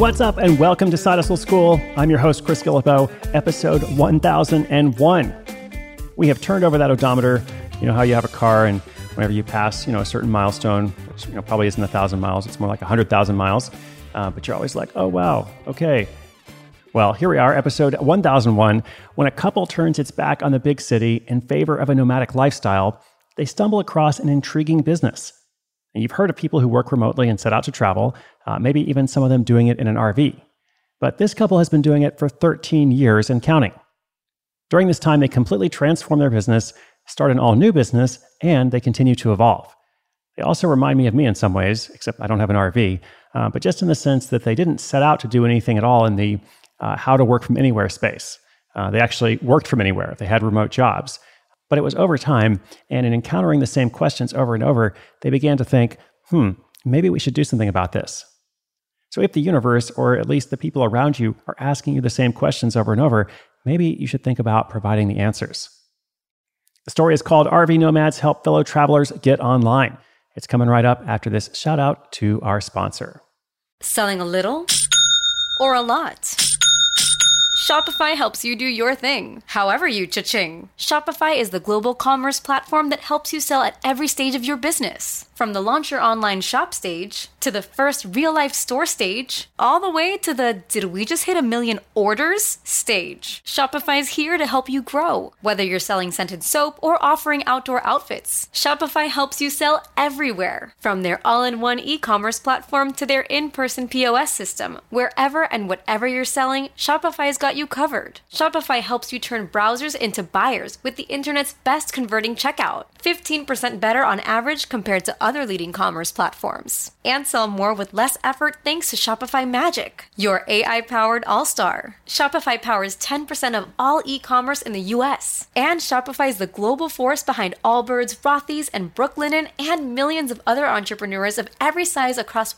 What's up and welcome to Side Hustle School. I'm your host, Chris Guillebeau, episode 1001. We have turned over that odometer. You know how you have a car and whenever you pass, a certain milestone, which probably isn't 1,000 miles, it's more like 100,000 miles. But you're always like, oh, wow, okay. Well, here we are, episode 1001. When a couple turns its back on the big city in favor of a nomadic lifestyle, they stumble across an intriguing business. And you've heard of people who work remotely and set out to travel, maybe even some of them doing it in an RV. But this couple has been doing it for 13 years and counting. During this time, they completely transformed their business, start an all-new business, and they continue to evolve. They also remind me of me in some ways, except I don't have an RV, but just in the sense that they didn't set out to do anything at all in the how to work from anywhere space. They actually worked from anywhere. They had remote jobs. But it was over time, and in encountering the same questions over and over, they began to think, maybe we should do something about this. So if the universe, or at least the people around you, are asking you the same questions over and over, maybe you should think about providing the answers. The story is called RV Nomads Help Fellow Travelers Get Online. It's coming right up after this shout out to our sponsor. Selling a little or a lot? Shopify helps you do your thing, however you cha-ching. Shopify is the global commerce platform that helps you sell at every stage of your business. From the launch your online shop stage, to the first real-life store stage, all the way to the did we just hit 1 million orders stage. Shopify is here to help you grow. Whether you're selling scented soap or offering outdoor outfits, Shopify helps you sell everywhere. From their all-in-one e-commerce platform to their in-person POS system, wherever and whatever you're selling, Shopify's got you covered. Shopify helps you turn browsers into buyers with the internet's best converting checkout. 15% better on average compared to other leading commerce platforms. And sell more with less effort thanks to Shopify Magic, your AI-powered all-star. Shopify powers 10% of all e-commerce in the US. And Shopify is the global force behind Allbirds, Rothy's, and Brooklinen, and millions of other entrepreneurs of every size across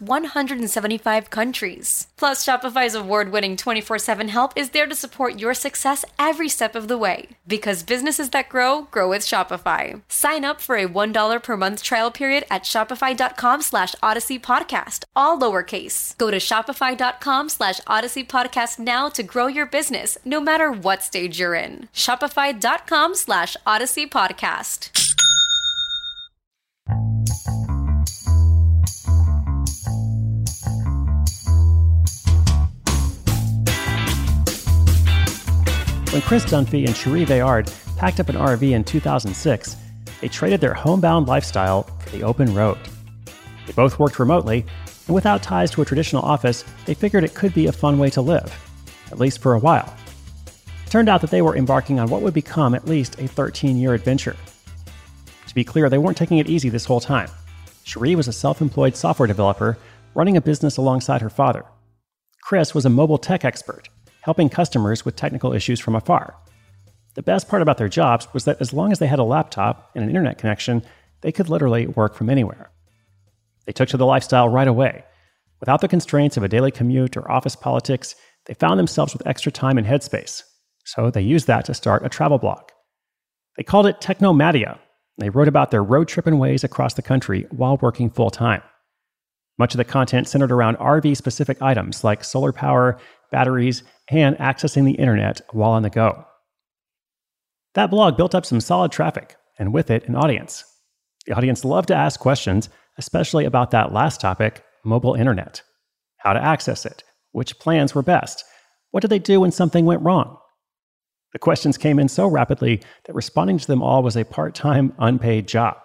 175 countries. Plus, Shopify's award-winning 24/7 help is there to support your success every step of the way. Because businesses that grow with Shopify. Sign up for a $1 per month trial period at shopify.com/Odyssey Podcast, all lowercase. Go to shopify.com/Odyssey Podcast now to grow your business, no matter what stage you're in. Shopify.com/Odyssey Podcast. When Chris Dunphy and Cherie Bayard packed up an RV in 2006, they traded their homebound lifestyle for the open road. They both worked remotely, and without ties to a traditional office, they figured it could be a fun way to live, at least for a while. It turned out that they were embarking on what would become at least a 13-year adventure. To be clear, they weren't taking it easy this whole time. Cherie was a self-employed software developer running a business alongside her father. Chris was a mobile tech expert, helping customers with technical issues from afar. The best part about their jobs was that as long as they had a laptop and an internet connection, they could literally work from anywhere. They took to the lifestyle right away. Without the constraints of a daily commute or office politics, they found themselves with extra time and headspace. So they used that to start a travel blog. They called it Technomadia. They wrote about their road tripping ways across the country while working full-time. Much of the content centered around RV-specific items like solar power, batteries, and accessing the internet while on the go. That blog built up some solid traffic, and with it, an audience. The audience loved to ask questions, especially about that last topic, mobile internet. How to access it, which plans were best, what did they do when something went wrong? The questions came in so rapidly that responding to them all was a part-time, unpaid job.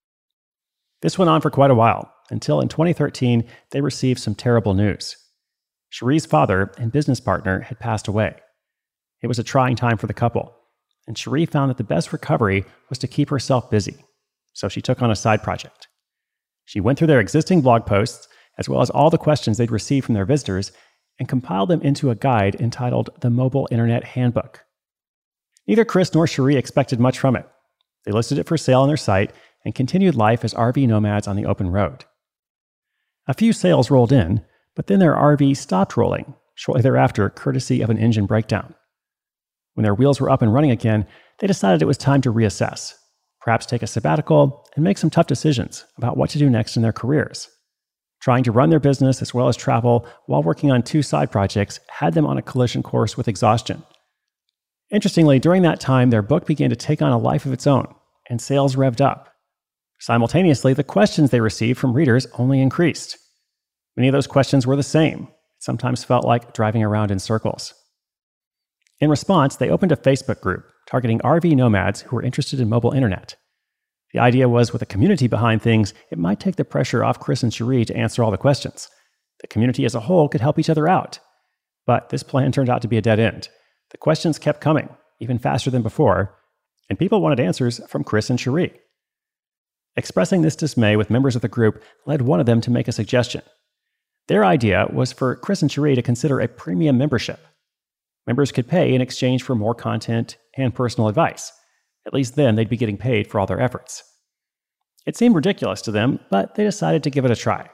This went on for quite a while, until in 2013, they received some terrible news. Cherie's father and business partner had passed away. It was a trying time for the couple, and Cherie found that the best recovery was to keep herself busy, so she took on a side project. She went through their existing blog posts, as well as all the questions they'd received from their visitors, and compiled them into a guide entitled The Mobile Internet Handbook. Neither Chris nor Cherie expected much from it. They listed it for sale on their site and continued life as RV nomads on the open road. A few sales rolled in, but then their RV stopped rolling shortly thereafter, courtesy of an engine breakdown. When their wheels were up and running again, they decided it was time to reassess, perhaps take a sabbatical and make some tough decisions about what to do next in their careers. Trying to run their business as well as travel while working on 2 side projects had them on a collision course with exhaustion. Interestingly, during that time, their book began to take on a life of its own, and sales revved up. Simultaneously, the questions they received from readers only increased. Many of those questions were the same. It sometimes felt like driving around in circles. In response, they opened a Facebook group targeting RV nomads who were interested in mobile internet. The idea was, with a community behind things, it might take the pressure off Chris and Cherie to answer all the questions. The community as a whole could help each other out. But this plan turned out to be a dead end. The questions kept coming, even faster than before, and people wanted answers from Chris and Cherie. Expressing this dismay with members of the group led one of them to make a suggestion. Their idea was for Chris and Cherie to consider a premium membership. Members could pay in exchange for more content and personal advice. At least then they'd be getting paid for all their efforts. It seemed ridiculous to them, but they decided to give it a try.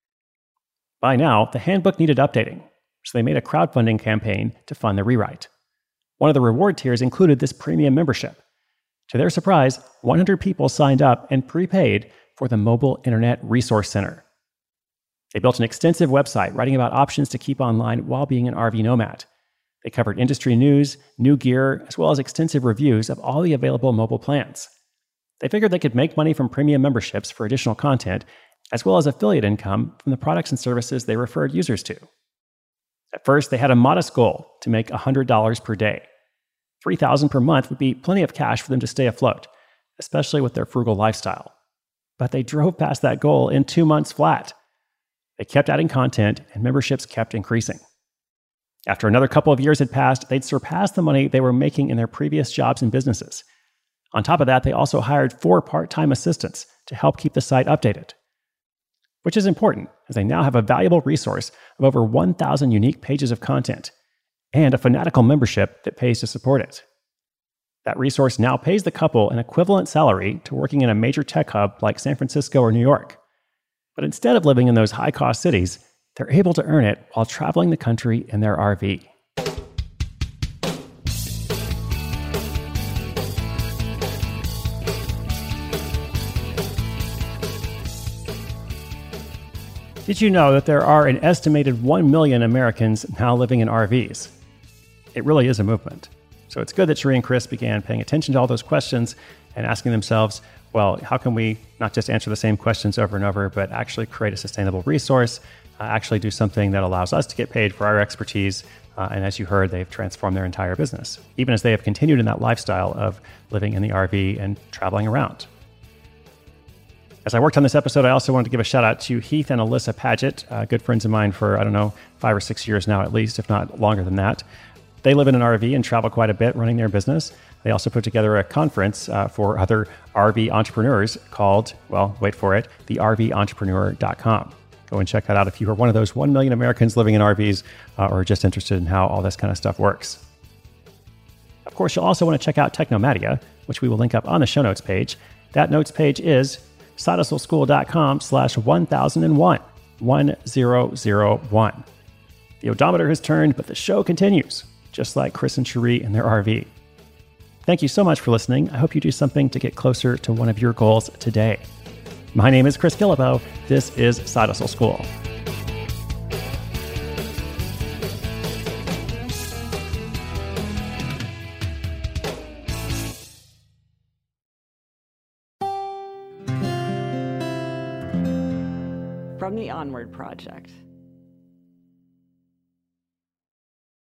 By now, the handbook needed updating, so they made a crowdfunding campaign to fund the rewrite. One of the reward tiers included this premium membership. To their surprise, 100 people signed up and prepaid for the Mobile Internet Resource Center. They built an extensive website writing about options to keep online while being an RV nomad. They covered industry news, new gear, as well as extensive reviews of all the available mobile plans. They figured they could make money from premium memberships for additional content, as well as affiliate income from the products and services they referred users to. At first, they had a modest goal to make $100 per day. $3,000 per month would be plenty of cash for them to stay afloat, especially with their frugal lifestyle. But they drove past that goal in 2 months flat. They kept adding content, and memberships kept increasing. After another couple of years had passed, they'd surpassed the money they were making in their previous jobs and businesses. On top of that, they also hired 4 part-time assistants to help keep the site updated. Which is important, as they now have a valuable resource of over 1,000 unique pages of content, and a fanatical membership that pays to support it. That resource now pays the couple an equivalent salary to working in a major tech hub like San Francisco or New York. But instead of living in those high-cost cities, they're able to earn it while traveling the country in their RV. Did you know that there are an estimated 1 million Americans now living in RVs? It really is a movement. So it's good that Cherie and Chris began paying attention to all those questions and asking themselves, well, how can we not just answer the same questions over and over, but actually create a sustainable resource, actually do something that allows us to get paid for our expertise. And as you heard, they've transformed their entire business, even as they have continued in that lifestyle of living in the RV and traveling around. As I worked on this episode, I also wanted to give a shout out to Heath and Alyssa Paget, good friends of mine for, 5 or 6 years now at least, if not longer than that. They live in an RV and travel quite a bit running their business. They also put together a conference for other RV entrepreneurs called, well, wait for it, therventrepreneur.com. Go and check that out if you are one of those 1 million Americans living in RVs or are just interested in how all this kind of stuff works. Of course, you'll also want to check out Technomadia, which we will link up on the show notes page. That notes page is sidehustleschool.com/1001, 1001. The odometer has turned, but the show continues, just like Chris and Cherie in their RV. Thank you so much for listening. I hope you do something to get closer to one of your goals today. My name is Chris Guillebeau. This is Side Hustle School. From the Onward Project.